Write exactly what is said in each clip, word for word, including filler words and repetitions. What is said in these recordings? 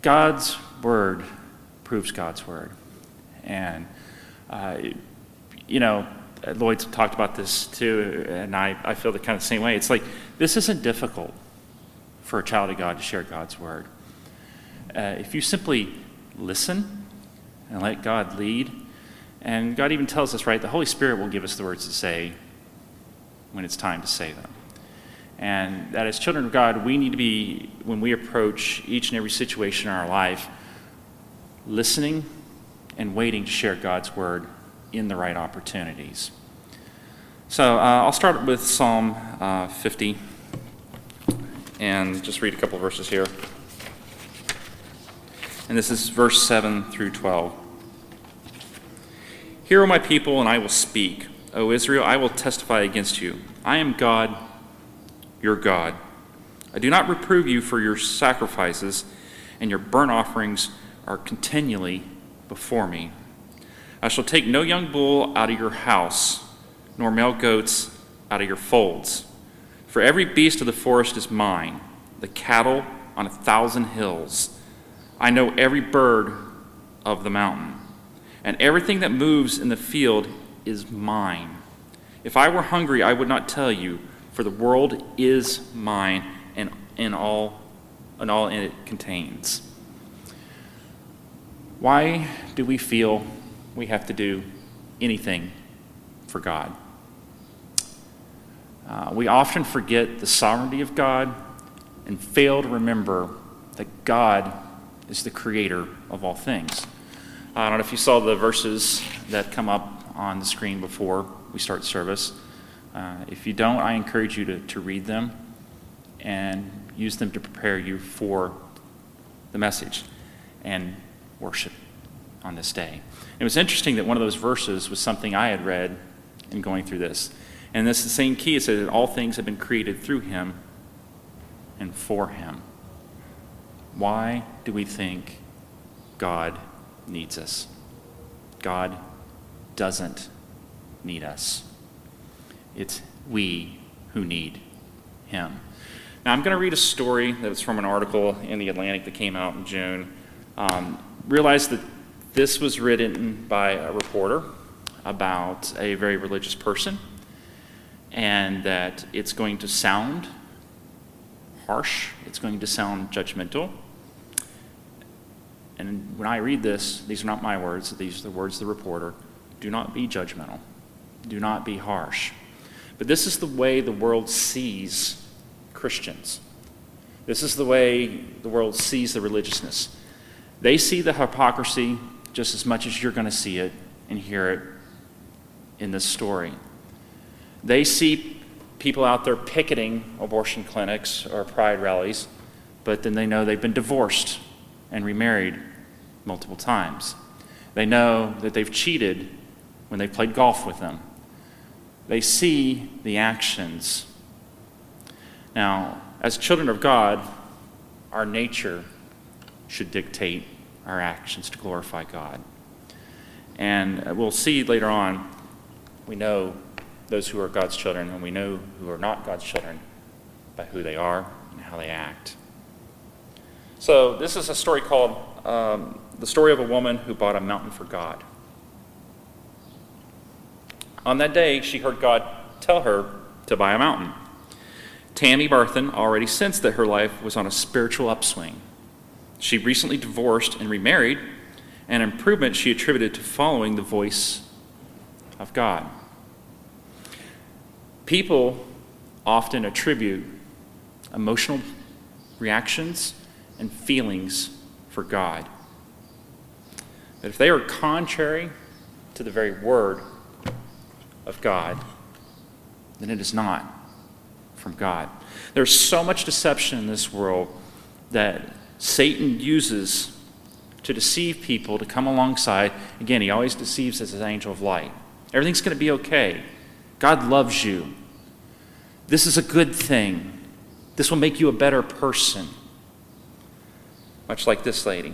God's word proves God's word. And, uh, you know, Lloyd's talked about this too, and I, I feel the kind of the same way. It's like, this isn't difficult for a child of God to share God's word. Uh, if you simply listen and let God lead, and God even tells us, right, the Holy Spirit will give us the words to say when it's time to say them. And that as children of God, we need to be, when we approach each and every situation in our life, listening and waiting to share God's word in the right opportunities. So uh, I'll start with Psalm uh, fifty and just read a couple verses here. And this is verse seven through twelve. Hear, O my people, and I will speak. O Israel, I will testify against you. I am God, your God. I do not reprove you for your sacrifices, and your burnt offerings are continually before me. I shall take no young bull out of your house, nor male goats out of your folds. For every beast of the forest is mine, the cattle on a thousand hills. I know every bird of the mountain, and everything that moves in the field is mine. If I were hungry, I would not tell you, for the world is mine, and, and all and all it contains. Why do we feel we have to do anything for God? Uh, we often forget the sovereignty of God and fail to remember that God is the creator of all things. I don't know if you saw the verses that come up on the screen before we start service. Uh, if you don't, I encourage you to, to read them and use them to prepare you for the message and worship on this day. It was interesting that one of those verses was something I had read in going through this. And this is the same key. It says that all things have been created through him and for him. Why do we think God needs us? God doesn't need us. It's we who need him. Now, I'm going to read a story that was from an article in The Atlantic that came out in June. Um, realize that this was written by a reporter about a very religious person, and that it's going to sound harsh, it's going to sound judgmental. And when I read this, these are not my words, these are the words of the reporter. Do not be judgmental. Do not be harsh. But this is the way the world sees Christians. This is the way the world sees the religiousness. They see the hypocrisy just as much as you're going to see it and hear it in this story. They see people out there picketing abortion clinics or pride rallies, but then they know they've been divorced and remarried multiple times. They know that they've cheated when they played golf with them. They see the actions. Now, as children of God, our nature should dictate our actions to glorify God. And we'll see later on, we know those who are God's children, and we know who are not God's children by who they are and how they act. So this is a story called um, The Story of a Woman Who Bought a Mountain for God. On that day, she heard God tell her to buy a mountain. Tammy Barthen already sensed that her life was on a spiritual upswing. She recently divorced and remarried, an improvement she attributed to following the voice of God. People often attribute emotional reactions and feelings for God. But if they are contrary to the very word of God, then it is not from God. There's so much deception in this world that Satan uses to deceive people to come alongside. Again, he always deceives as an angel of light. Everything's going to be okay. God loves you. This is a good thing. This will make you a better person. Much like this lady.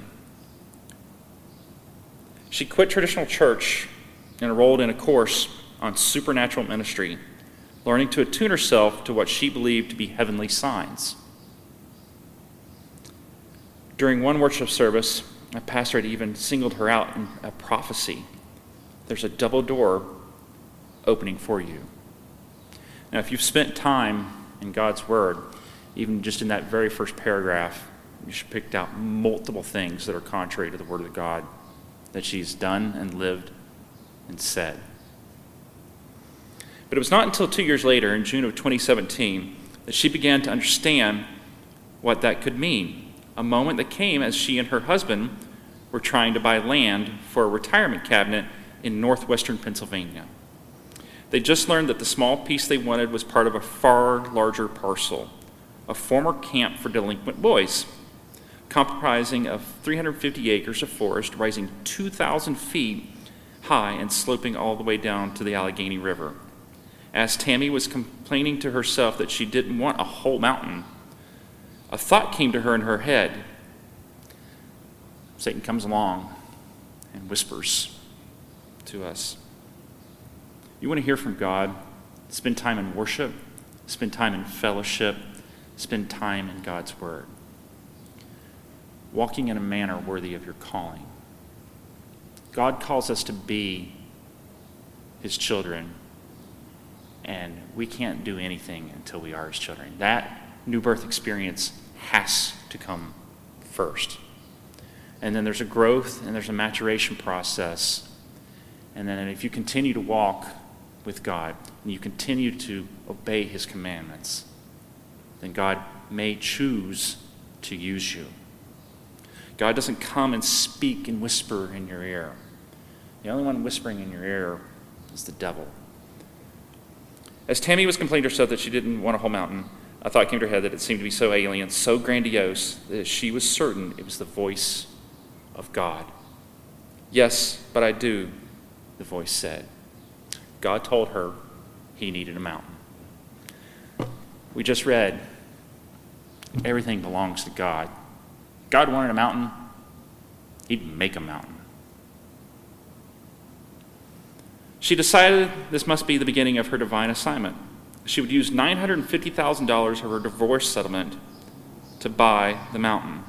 She quit traditional church and enrolled in a course on supernatural ministry, learning to attune herself to what she believed to be heavenly signs. During one worship service, a pastor had even singled her out in a prophecy. There's a double door opening for you. Now, if you've spent time in God's Word, even just in that very first paragraph, you should pick out multiple things that are contrary to the Word of God that she's done and lived and said. But it was not until two years later, in June of twenty seventeen, that she began to understand what that could mean. A moment that came as she and her husband were trying to buy land for a retirement cabinet in northwestern Pennsylvania. They just learned that the small piece they wanted was part of a far larger parcel, a former camp for delinquent boys, comprising of three hundred fifty acres of forest rising two thousand feet high and sloping all the way down to the Allegheny River. As Tammy was complaining to herself that she didn't want a whole mountain, a thought came to her in her head. Satan comes along and whispers to us. You want to hear from God? Spend time in worship, spend time in fellowship, spend time in God's Word. Walking in a manner worthy of your calling. God calls us to be His children, and we can't do anything until we are His children. That new birth experience has to come first. And then there's a growth and there's a maturation process. And then if you continue to walk with God and you continue to obey His commandments, then God may choose to use you. God doesn't come and speak and whisper in your ear. The only one whispering in your ear is the devil. As Tammy was complaining to herself that she didn't want a whole mountain, a thought came to her head that it seemed to be so alien, so grandiose, that she was certain it was the voice of God. Yes, but I do, the voice said. God told her He needed a mountain. We just read, everything belongs to God. God wanted a mountain, He'd make a mountain. She decided this must be the beginning of her divine assignment. She would use nine hundred fifty thousand dollars of her divorce settlement to buy the mountain.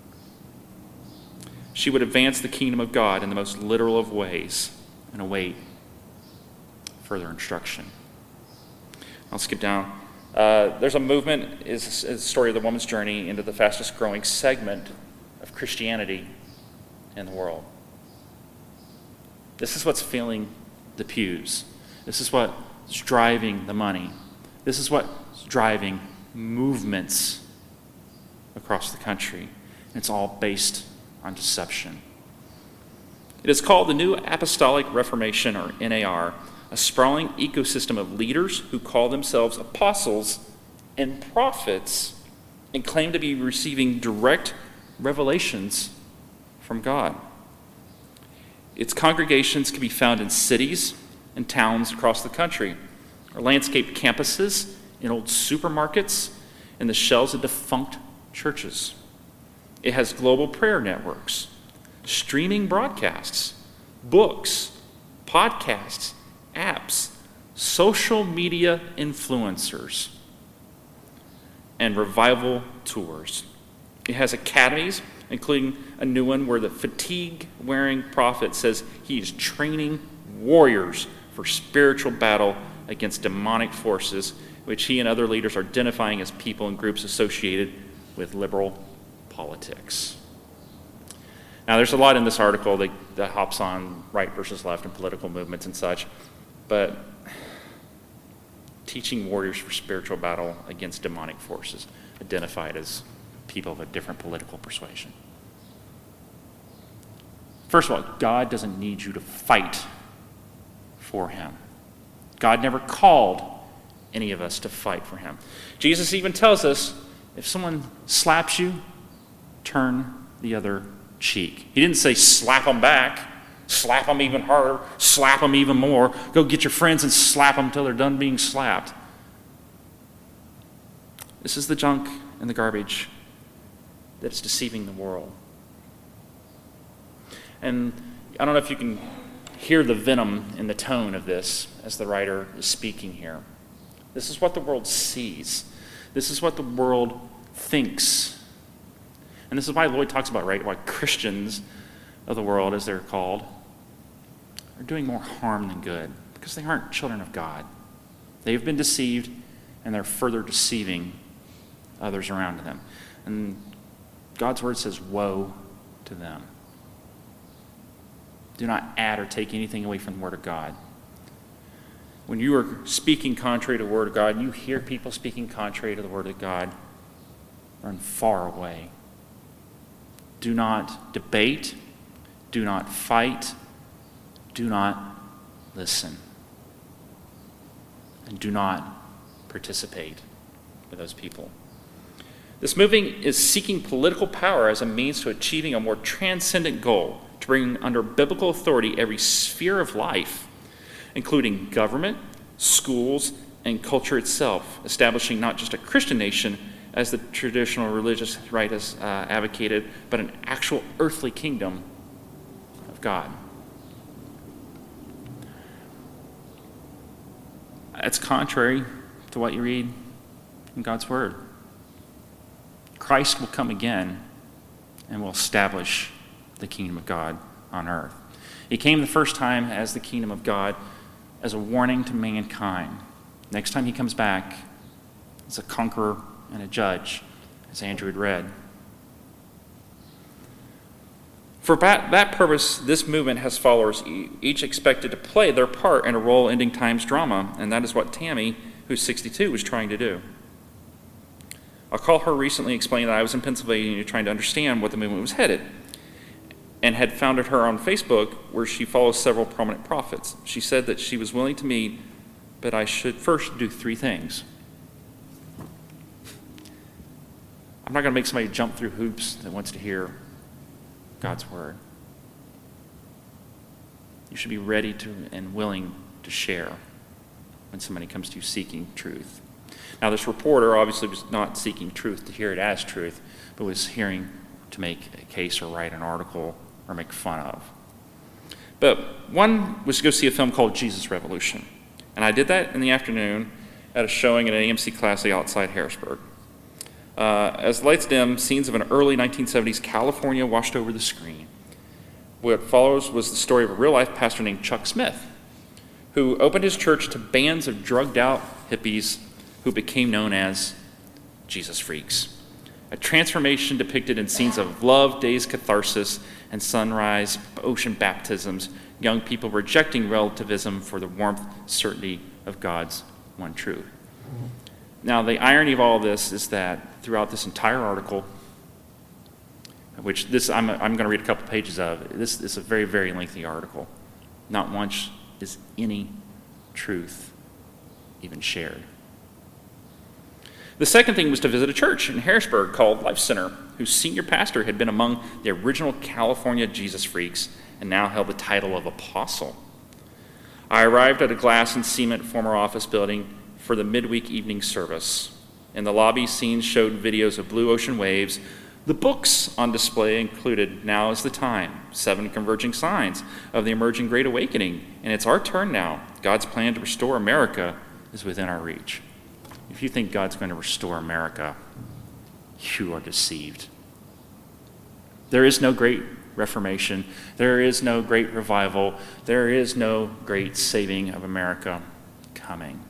She would advance the kingdom of God in the most literal of ways and await further instruction. I'll skip down. Uh, there's a movement, is a story of the woman's journey into the fastest growing segment of Christianity in the world. This is what's filling the pews. This is what's driving the money. This is what's driving movements across the country. And it's all based on deception. It is called the New Apostolic Reformation, or N A R, a sprawling ecosystem of leaders who call themselves apostles and prophets and claim to be receiving direct revelations from God. Its congregations can be found in cities and towns across the country, or landscaped campuses, in old supermarkets, and the shells of defunct churches. It has global prayer networks, streaming broadcasts, books, podcasts, apps, social media influencers, and revival tours. It has academies, including a new one where the fatigue-wearing prophet says he is training warriors for spiritual battle against demonic forces, which he and other leaders are identifying as people and groups associated with liberal politics. Now, there's a lot in this article that, that hops on right versus left and political movements and such, but teaching warriors for spiritual battle against demonic forces, identified as people of a different political persuasion. First of all, God doesn't need you to fight for Him. God never called any of us to fight for Him. Jesus even tells us, if someone slaps you, turn the other cheek. He didn't say slap them back, slap them even harder, slap them even more. Go get your friends and slap them until they're done being slapped. This is the junk and the garbage that's deceiving the world. And I don't know if you can hear the venom in the tone of this as the writer is speaking here. This is what the world sees. This is what the world thinks. And this is why Lloyd talks about, right, why Christians of the world, as they're called, are doing more harm than good, because they aren't children of God. They've been deceived, and they're further deceiving others around them. And God's word says, woe to them. Do not add or take anything away from the word of God. When you are speaking contrary to the word of God, and you hear people speaking contrary to the word of God, run far away. Do not debate. Do not fight. Do not listen. And do not participate with those people. This movement is seeking political power as a means to achieving a more transcendent goal, to bring under biblical authority every sphere of life, including government, schools, and culture itself, establishing not just a Christian nation, as the traditional religious right has uh, advocated, but an actual earthly kingdom of God. That's contrary to what you read in God's word. Christ will come again and will establish the kingdom of God on earth. He came the first time as the kingdom of God, as a warning to mankind. Next time he comes back, as a conqueror and a judge, as Andrew had read. For that, that purpose, this movement has followers, each expected to play their part in a role ending times drama, and that is what Tammy, who's sixty-two, was trying to do. I'll call her recently explained that I was in Pennsylvania trying to understand what the movement was headed, and had founded her on Facebook, where she follows several prominent prophets. She said that she was willing to meet, but I should first do three things. I'm not going to make somebody jump through hoops that wants to hear God's word. You should be ready to and willing to share when somebody comes to you seeking truth. Now, this reporter obviously was not seeking truth to hear it as truth, but was hearing to make a case or write an article or make fun of. But one was to go see a film called Jesus Revolution. And I did that in the afternoon at a showing at an A M C class outside Harrisburg. Uh, as lights dim, scenes of an early nineteen seventies California washed over the screen. What follows was the story of a real-life pastor named Chuck Smith, who opened his church to bands of drugged-out hippies who became known as Jesus Freaks. A transformation depicted in scenes of love, days, catharsis, and sunrise, ocean baptisms, young people rejecting relativism for the warmth, certainty of God's one truth. Now, the irony of all this is that throughout this entire article, which this I'm, I'm going to read a couple pages of, this is a very, very lengthy article. Not once is any truth even shared. The second thing was to visit a church in Harrisburg called Life Center, whose senior pastor had been among the original California Jesus Freaks and now held the title of apostle. I arrived at a glass and cement former office building for the midweek evening service. In the lobby, scenes showed videos of blue ocean waves. The books on display included Now is the Time, Seven Converging Signs of the Emerging Great Awakening, and It's Our Turn Now. God's plan to restore America is within our reach. If you think God's going to restore America, you are deceived. There is no great reformation. There is no great revival. There is no great saving of America coming.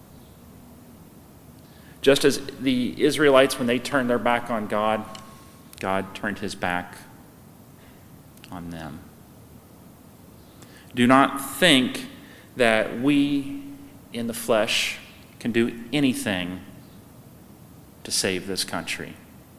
Just as the Israelites, when they turned their back on God, God turned his back on them. Do not think that we in the flesh can do anything to save this country.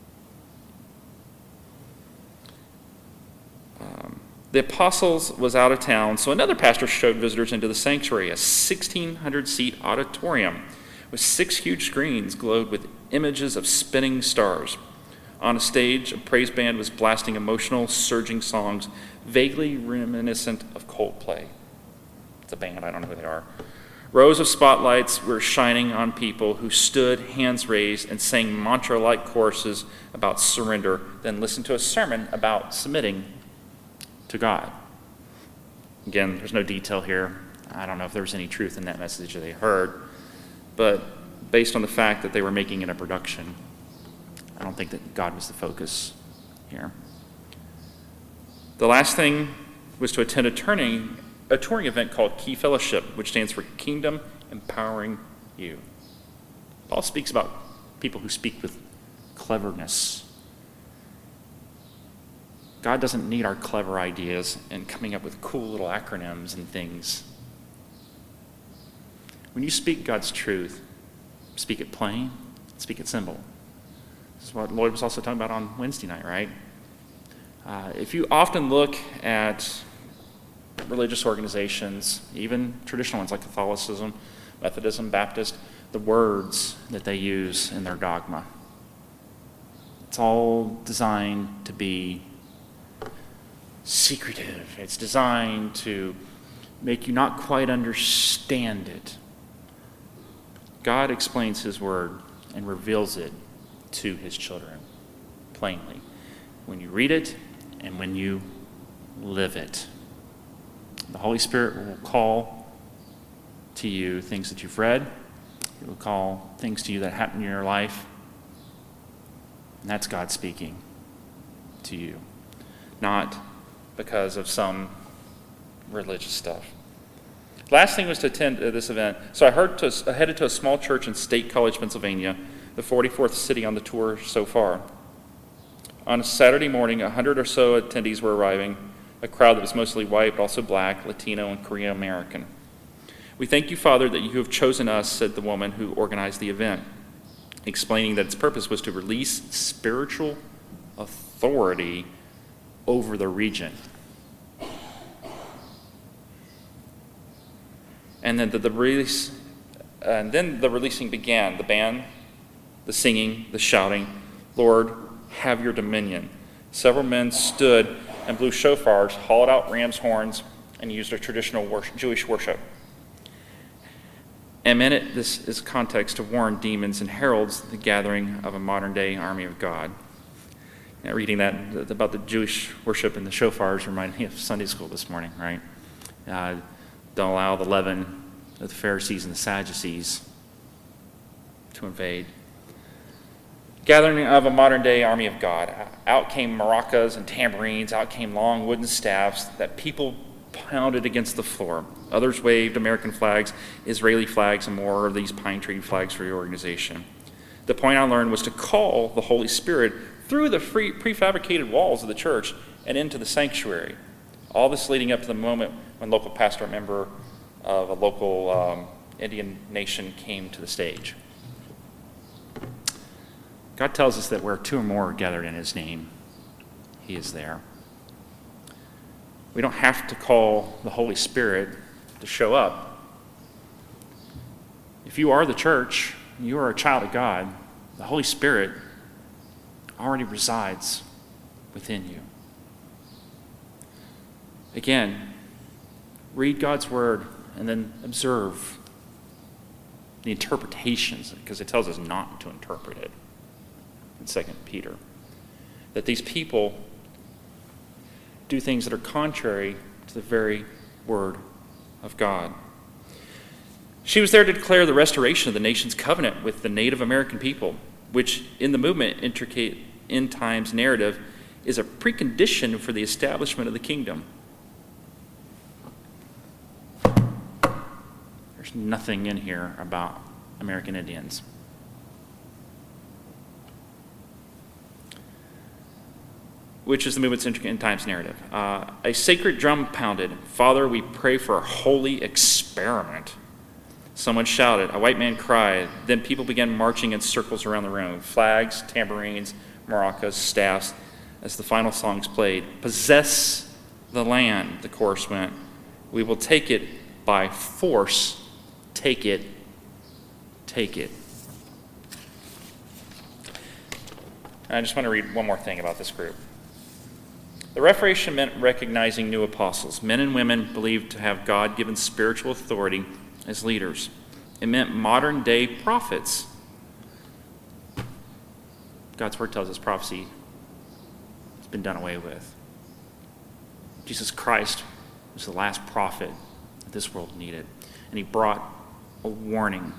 Um, the apostles was out of town, so another pastor showed visitors into the sanctuary, a sixteen hundred seat auditorium with six huge screens glowed with images of spinning stars. On a stage, a praise band was blasting emotional, surging songs, vaguely reminiscent of Coldplay. It's a band, I don't know who they are. Rows of spotlights were shining on people who stood, hands raised, and sang mantra-like choruses about surrender, then listened to a sermon about submitting to God. Again, there's no detail here. I don't know if there was any truth in that message that they heard, but based on the fact that they were making it a production, I don't think that God was the focus here. The last thing was to attend a turning, a touring event called Key Fellowship, which stands for Kingdom Empowering You. Paul speaks about people who speak with cleverness. God doesn't need our clever ideas and coming up with cool little acronyms and things. When you speak God's truth, speak it plain, speak it simple. This is what Lloyd was also talking about on Wednesday night, right? Uh, if you often look at religious organizations, even traditional ones like Catholicism, Methodism, Baptist, the words that they use in their dogma, it's all designed to be secretive. It's designed to make you not quite understand it. God explains his word and reveals it to his children plainly when you read it and when you live it. The Holy Spirit will call to you things that you've read. It will call things to you that happen in your life. And that's God speaking to you, not because of some religious stuff. Last thing was to attend this event. So I, heard to, I headed to a small church in State College, Pennsylvania, the forty-fourth city on the tour so far. On a Saturday morning, a hundred or so attendees were arriving, a crowd that was mostly white, but also black, Latino, and Korean American. "We thank you, Father, that you have chosen us," said the woman who organized the event, explaining that its purpose was to release spiritual authority over the region. And then the, the release, and then the releasing began. The band, the singing, the shouting, "Lord, have your dominion." Several men stood and blew shofars, hauled out ram's horns, and used a traditional worship, Jewish worship. And meant it, this is context to warn demons and heralds the gathering of a modern-day army of God. Now, reading that about the Jewish worship and the shofars reminded me of Sunday school this morning, right? Uh, don't allow the leaven of the Pharisees and the Sadducees to invade. Gathering of a modern-day army of God. Out came maracas and tambourines. Out came long wooden staffs that people pounded against the floor. Others waved American flags, Israeli flags, and more of these pine tree flags for your organization. The point I learned was to call the Holy Spirit through the free, prefabricated walls of the church and into the sanctuary. All this leading up to the moment when local pastor, a member of a local um, Indian nation, came to the stage. God tells us that where two or more are gathered in his name, he is there. We don't have to call the Holy Spirit to show up. If you are the church, you are a child of God, the Holy Spirit already resides within you. Again, read God's word and then observe the interpretations, because it tells us not to interpret it in Second Peter. That these people do things that are contrary to the very word of God. She was there to declare the restoration of the nation's covenant with the Native American people, which in the movement intricate end times narrative is a precondition for the establishment of the kingdom. There's nothing in here about American Indians. Which is the movement's end times narrative. Uh, a sacred drum pounded. "Father, we pray for a holy experiment." Someone shouted. A white man cried. Then people began marching in circles around the room. Flags, tambourines, maracas, staffs, as the final songs played. "Possess the land," the chorus went. "We will take it by force. Take it. Take it." I just want to read one more thing about this group. The Reformation meant recognizing new apostles, men and women believed to have God-given spiritual authority as leaders. It meant modern-day prophets. God's word tells us prophecy has been done away with. Jesus Christ was the last prophet that this world needed, and he brought a warning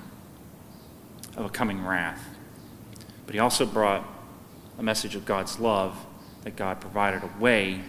of a coming wrath. But he also brought a message of God's love that God provided a way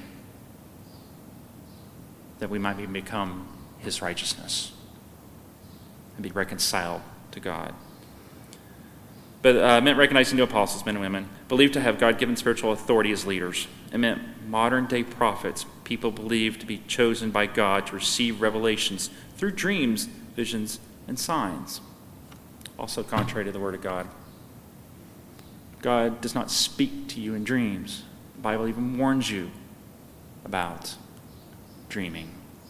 that we might become his righteousness and be reconciled to God. But uh, it meant recognizing new apostles, men and women, believed to have God-given spiritual authority as leaders. It meant modern-day prophets, people believed to be chosen by God to receive revelations through dreams, visions, and signs. Also contrary to the Word of God. God does not speak to you in dreams. The Bible even warns you about dreaming.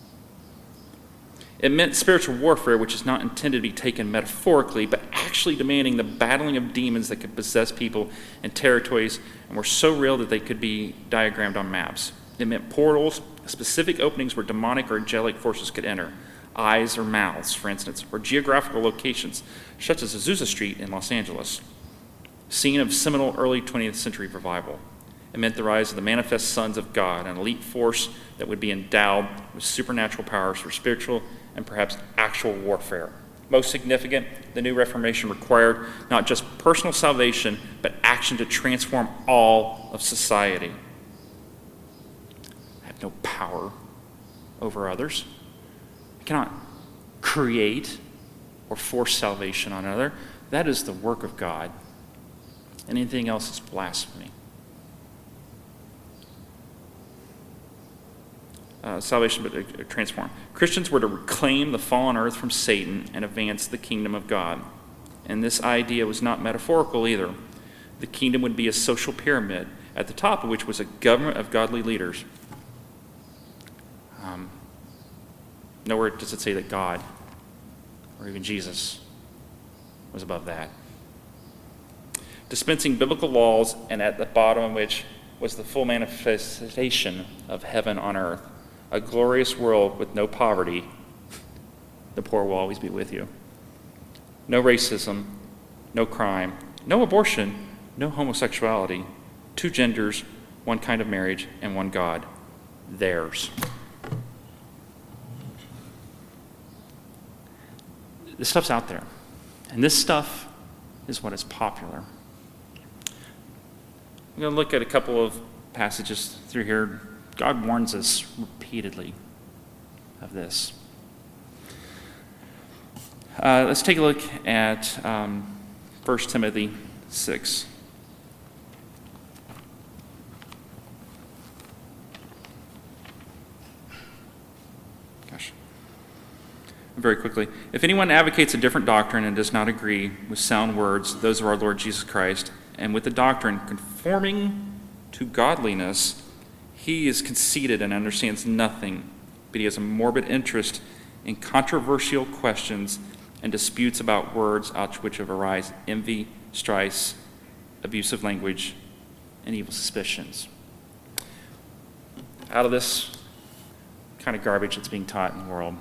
It meant spiritual warfare, which is not intended to be taken metaphorically, but actually demanding the battling of demons that could possess people and territories and were so real that they could be diagrammed on maps. It meant portals, specific openings where demonic or angelic forces could enter, eyes or mouths, for instance, or geographical locations, such as Azusa Street in Los Angeles, scene of seminal early twentieth century revival. It meant the rise of the manifest sons of God, an elite force that would be endowed with supernatural powers for spiritual and perhaps actual warfare. Most significant, the New Reformation required not just personal salvation, but action to transform all of society. I have no power over others. I cannot create or force salvation on another. That is the work of God. Anything else is blasphemy. Uh, salvation, but uh, transform. Christians were to reclaim the fallen earth from Satan and advance the kingdom of God. And this idea was not metaphorical either. The kingdom would be a social pyramid, at the top of which was a government of godly leaders. Um, nowhere does it say that God, or even Jesus, was above that. Dispensing biblical laws, and at the bottom of which was the full manifestation of heaven on earth. A glorious world with no poverty. The poor will always be with you. No racism, no crime, no abortion, no homosexuality, two genders, one kind of marriage, and one God. Theirs. This stuff's out there. And this stuff is what is popular. I'm going to look at a couple of passages through here. God warns us repeatedly of this. Uh, let's take a look at um, First Timothy six. Gosh. Very quickly. If anyone advocates a different doctrine and does not agree with sound words, those of our Lord Jesus Christ, and with the doctrine conforming to godliness, he is conceited and understands nothing, but he has a morbid interest in controversial questions and disputes about words out of which have arise envy, strife, abusive language, and evil suspicions. Out of this kind of garbage that's being taught in the world,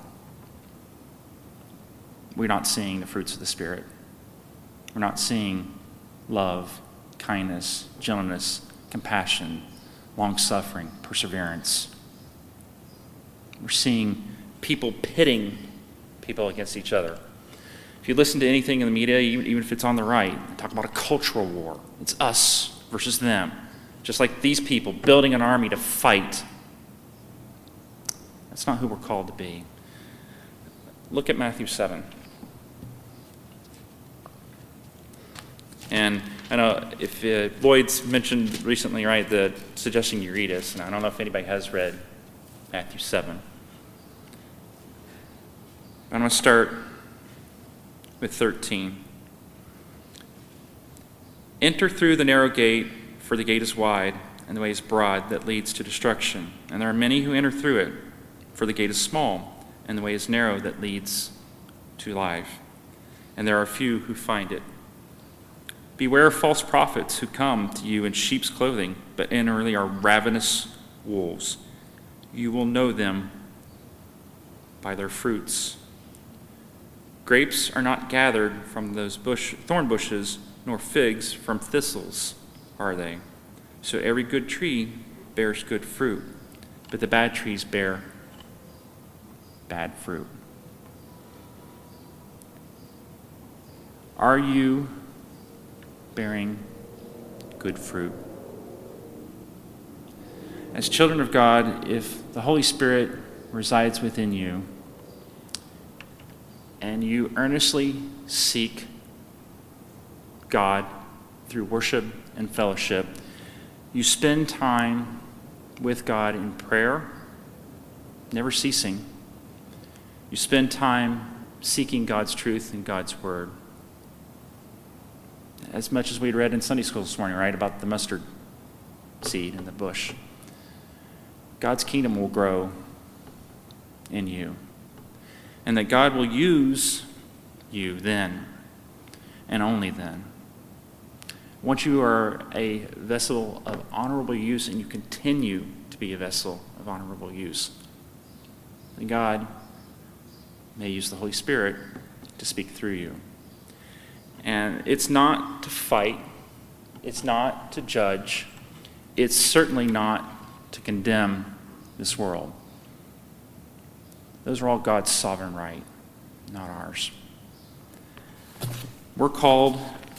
we're not seeing the fruits of the Spirit. We're not seeing love, kindness, gentleness, compassion, long-suffering, perseverance. We're seeing people pitting people against each other. If you listen to anything in the media, even if it's on the right, they talk about a cultural war. It's us versus them. Just like these people building an army to fight. That's not who we're called to be. Look at Matthew seven. And I know if uh, Lloyd's mentioned recently, right, the suggesting you read this, and I don't know if anybody has read Matthew seven. I'm going to start with thirteen. Enter through the narrow gate, for the gate is wide, and the way is broad that leads to destruction. And there are many who enter through it, for the gate is small, and the way is narrow that leads to life. And there are few who find it. Beware of false prophets who come to you in sheep's clothing, but inwardly are ravenous wolves. You will know them by their fruits. Grapes are not gathered from those bush, thorn bushes, nor figs from thistles, are they? So every good tree bears good fruit, but the bad trees bear bad fruit. Are you bearing good fruit? as children of God, if the Holy Spirit resides within you and you earnestly seek God through worship and fellowship, you spend time with God in prayer, never ceasing. You spend time seeking God's truth and God's word. As much as we read in Sunday school this morning, right, about the mustard seed in the bush. God's kingdom will grow in you. And that God will use you then, and only then. Once you are a vessel of honorable use and you continue to be a vessel of honorable use, then God may use the Holy Spirit to speak through you. And it's not to fight, it's not to judge, it's certainly not to condemn this world. Those are all God's sovereign right, not ours. We're called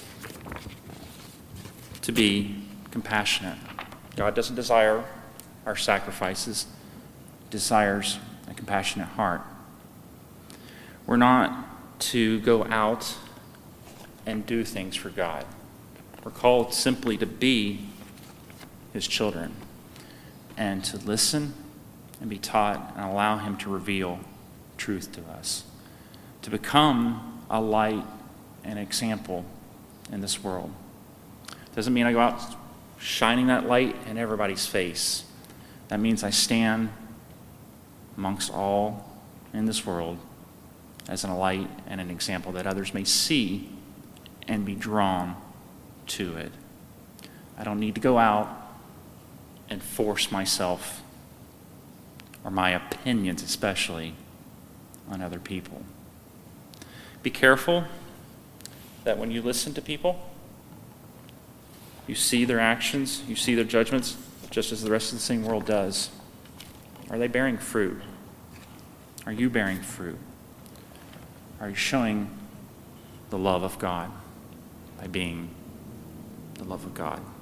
to be compassionate. God doesn't desire our sacrifices, he desires a compassionate heart. We're not to go out and do things for God. We're called simply to be his children and to listen and be taught and allow him to reveal truth to us, to become a light and example in this world. Doesn't mean I go out shining that light in everybody's face. That means I stand amongst all in this world as a light and an example that others may see and be drawn to it. I don't need to go out and force myself, or my opinions especially, on other people. Be careful that when you listen to people, you see their actions, you see their judgments, just as the rest of the same world does. Are they bearing fruit? Are you bearing fruit? Are you showing the love of God by being the love of God?